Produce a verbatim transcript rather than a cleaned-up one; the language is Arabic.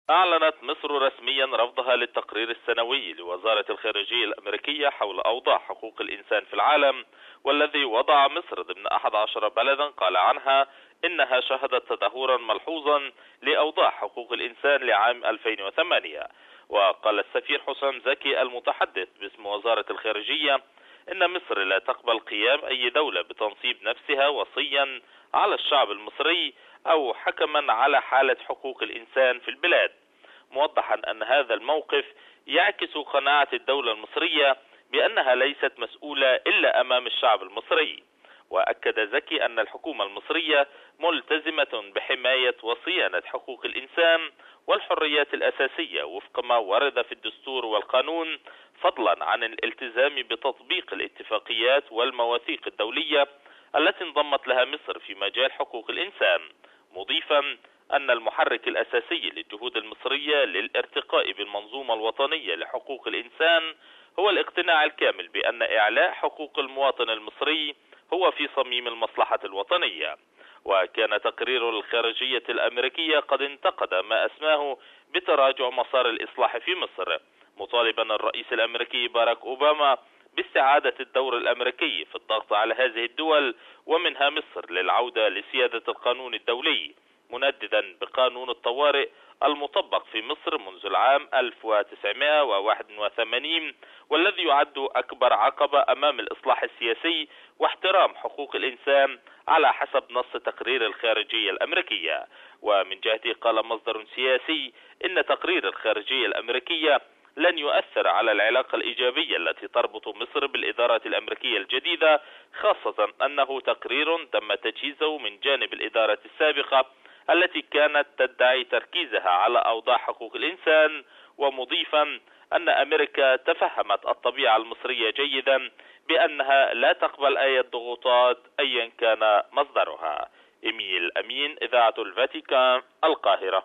أعلنت مصر رسميا رفضها للتقرير السنوي لوزارة الخارجية الأمريكية حول أوضاع حقوق الإنسان في العالم، والذي وضع مصر ضمن أحد عشر بلدا قال عنها إنها شهدت تدهورا ملحوظا لأوضاع حقوق الإنسان لعام ألفين وثمانية. وقال السفير حسام زكي المتحدث باسم وزارة الخارجية إن مصر لا تقبل قيام أي دولة بتنصيب نفسها وصيا على الشعب المصري أو حكما على حالة حقوق الإنسان في البلاد، موضحا أن هذا الموقف يعكس قناعة الدولة المصرية بأنها ليست مسؤولة إلا أمام الشعب المصري. وأكد زكي أن الحكومة المصرية ملتزمة بحماية وصيانة حقوق الإنسان والحريات الأساسية وفق ما ورد في الدستور والقانون، فضلا عن الالتزام بتطبيق الاتفاقيات والمواثيق الدولية التي انضمت لها مصر في مجال حقوق الإنسان، مضيفا أن المحرك الأساسي للجهود المصرية للارتقاء بالمنظومة الوطنية لحقوق الإنسان هو الاقتناع الكامل بأن إعلاء حقوق المواطن المصري هو في صميم المصلحة الوطنية. وكان تقرير الخارجية الأمريكية قد انتقد ما أسماه بتراجع مسار الإصلاح في مصر، مطالبا الرئيس الأمريكي باراك أوباما باستعادة الدور الأمريكي في الضغط على هذه الدول ومنها مصر للعودة لسيادة القانون الدولي، منددا بقانون الطوارئ المطبق في مصر منذ العام ألف وتسعمائة وواحد وثمانين، والذي يعد أكبر عقبة أمام الإصلاح السياسي واحترام حقوق الإنسان على حسب نص تقرير الخارجية الأمريكية. ومن جهته قال مصدر سياسي إن تقرير الخارجية الأمريكية لن يؤثر على العلاقة الإيجابية التي تربط مصر بالإدارة الأمريكية الجديدة، خاصة أنه تقرير تم تجهيزه من جانب الإدارة السابقة التي كانت تدعي تركيزها على أوضاع حقوق الإنسان، ومضيفا أن أمريكا تفهمت الطبيعة المصرية جيدا بأنها لا تقبل أي ضغوطات أيا كان مصدرها. إيميل أمين، إذاعة الفاتيكان، القاهرة.